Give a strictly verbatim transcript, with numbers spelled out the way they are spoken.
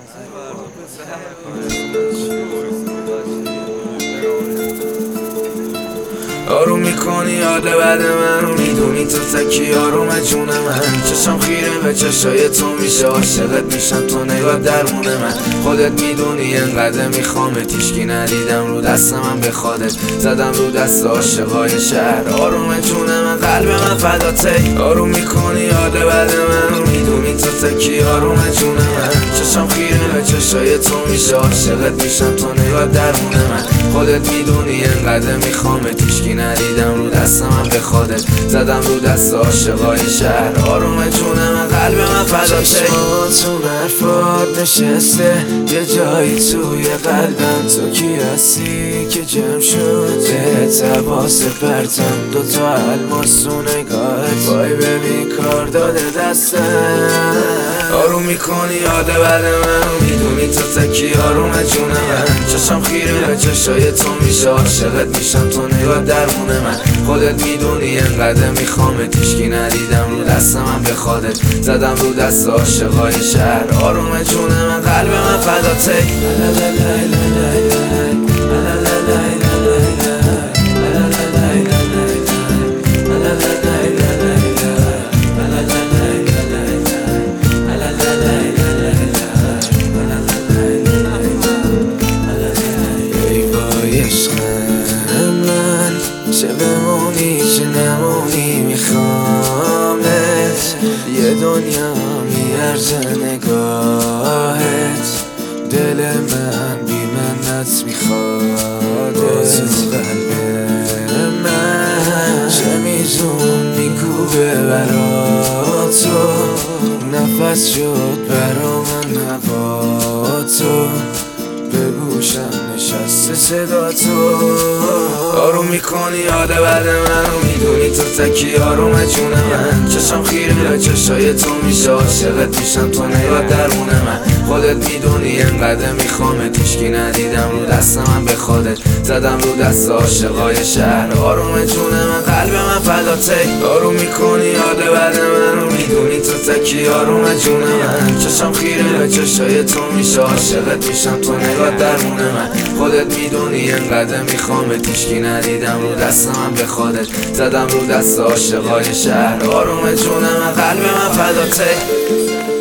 آروم میکنی یاد بعد من، میدونی تو تکی آروم جون من. چشم خیره به چشای تو میشه، عاشقت میشم تو نگاه درمون من. خودت میدونی انقدر میخوامت، هیچکی ندیدم رو دست من به خودت، زدم رو دست عاشقای شهر. آروم جون من، قلب من فداته. آروم میکنی یاد بعد من، میدونی تو تکی آروم جون من. چشم خیره به چشای تو میشه، عاشقت میشم تو نگاه درمون من. خودت میدونی انقدر میخوامت، هیچکی ندیدم رو دست من به خودت، زدم رو دست عاشقای شهر. آروم جون من، قلب من فداته. چشماتون حرفات نشسته یه جایی توی قلبم، تو کی هستی که جمع شد بهت حواس پرتم. دوتا الماس تو نگاهت، وای ببین کار داده دستم. آروم میکنی یاد بعد من، میدونی تو تکی آروم جون من. چشم خیره به چشای تو میشه، عاشقت میشم تو نگاه درمون من. خودت میدونی انقدر میخوامت، هیچکی ندیدم رو دست من به خودت، زدم رو دست عاشقای شهر. آروم جون من، قلب من فداته. چه بمونی چه نمونی میخوامت، یه دنیا میارزه نگاهت. دل من بی منت میخوادت، قلب من چه میزون میکوبه برا تو. نفس شد برا من هوا تو، به گوشم نشسته صدا تو. آروم میکنی یاد بعد من، میدونی تو تکی آروم جون من. چشم خیره به چشای تو میشه، عاشقت میشم تو نگاه درمون من. خودت میدونی انقدر میخوامت، هیچکی ندیدم رو دست من به خودت، زدم رو دست عاشقای شهر. آروم جون من، قلب من فداته. آروم میکنی یاد بعد من، میدونی تو تکی آروم جون من. چشم خیره به چشای تو میشه، عاشقت میشم تو نگاه درمون من. خودت میدونی انقدر میخوامت، هیچکی ندیدم رو دست من به خودت، زدم رو دست عاشقای شهر. آروم جون من، قلب من فداته.